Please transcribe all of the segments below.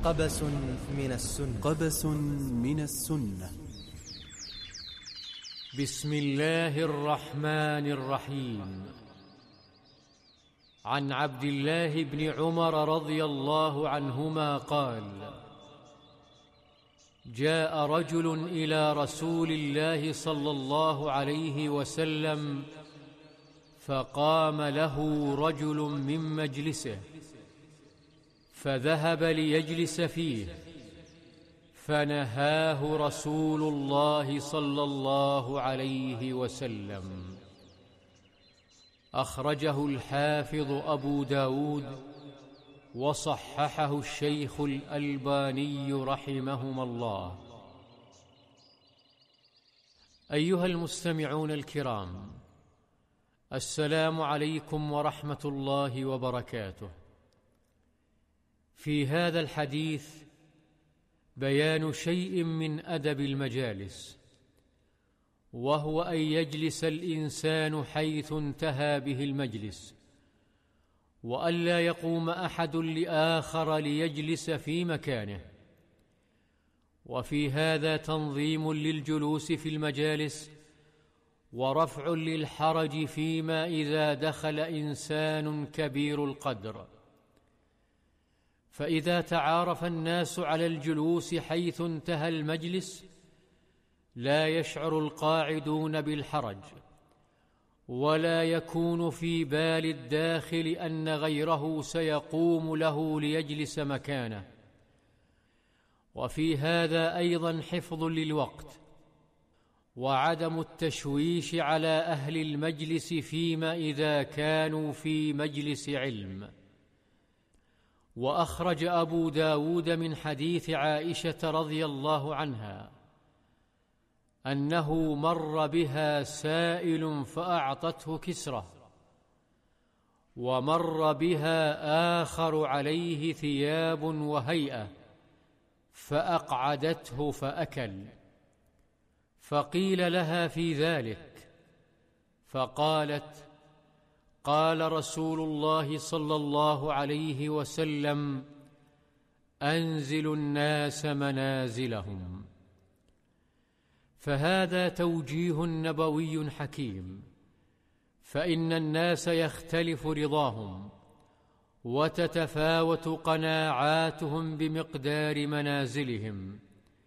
قبس من السنة. قبس من السنة. بسم الله الرحمن الرحيم. عن عبد الله بن عمر رضي الله عنهما قال: جاء رجل إلى رسول الله صلى الله عليه وسلم فقام له رجل من مجلسه فذهب ليجلس فيه فنهاه رسول الله صلى الله عليه وسلم. أخرجه الحافظ أبو داود وصححه الشيخ الألباني رحمهما الله. أيها المستمعون الكرام، السلام عليكم ورحمة الله وبركاته. في هذا الحديث بيان شيء من أدب المجالس، وهو أن يجلس الإنسان حيث انتهى به المجلس، وألا يقوم أحد لآخر ليجلس في مكانه. وفي هذا تنظيم للجلوس في المجالس ورفع للحرج فيما إذا دخل إنسان كبير القدر. فإذا تعارف الناس على الجلوس حيث انتهى المجلس لا يشعر القاعدون بالحرج، ولا يكون في بال الداخل أن غيره سيقوم له ليجلس مكانه. وفي هذا أيضا حفظ للوقت وعدم التشويش على أهل المجلس فيما إذا كانوا في مجلس علم. وأخرج أبو داود من حديث عائشة رضي الله عنها أنه مر بها سائل فأعطته كسرة، ومر بها آخر عليه ثياب وهيئة فأقعدته فأكل، فقيل لها في ذلك فقالت: قال رسول الله صلى الله عليه وسلم: أنزلوا الناس منازلهم. فهذا توجيه نبوي حكيم، فإن الناس يختلف رضاهم وتتفاوت قناعاتهم بمقدار منازلهم،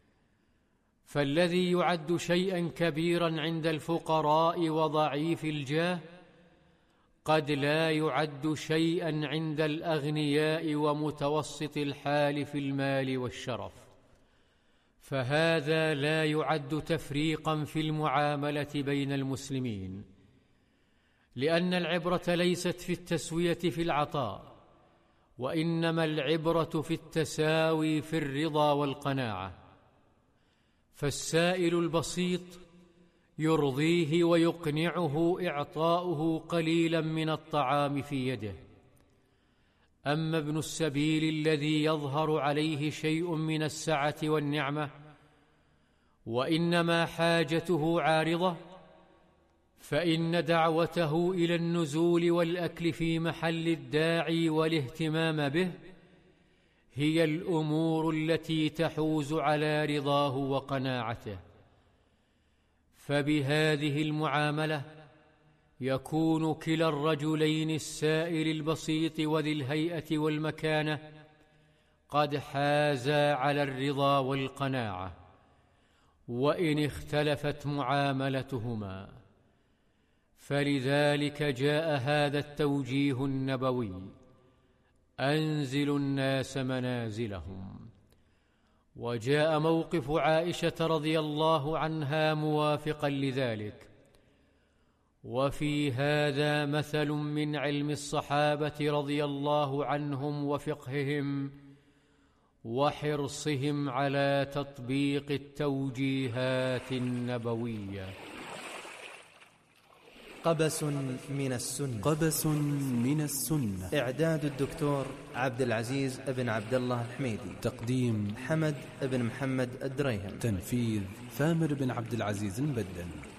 فالذي يعد شيئا كبيرا عند الفقراء وضعيف الجاه قد لا يعد شيئا عند الأغنياء ومتوسط الحال في المال والشرف. فهذا لا يعد تفريقا في المعاملة بين المسلمين، لأن العبرة ليست في التسوية في العطاء، وإنما العبرة في التساوي في الرضا والقناعة. فالسائل البسيط يرضيه ويقنعه إعطاؤه قليلا من الطعام في يده، أما ابن السبيل الذي يظهر عليه شيء من السعة والنعمة وإنما حاجته عارضة، فإن دعوته إلى النزول والأكل في محل الداعي والاهتمام به هي الأمور التي تحوز على رضاه وقناعته. فبهذه المعاملة يكون كلا الرجلين السائل البسيط وذي الهيئة والمكانة قد حازا على الرضا والقناعة، وإن اختلفت معاملتهما. فلذلك جاء هذا التوجيه النبوي: أنزلوا الناس منازلهم. وجاء موقف عائشة رضي الله عنها موافقا لذلك. وفي هذا مثل من علم الصحابة رضي الله عنهم وفقههم وحرصهم على تطبيق التوجيهات النبوية. قبس من السنة. قبس من السنة. إعداد الدكتور عبد العزيز بن عبد الله الحميدي. تقديم حمد بن محمد الدريهم. تنفيذ ثامر بن عبد العزيز البدن.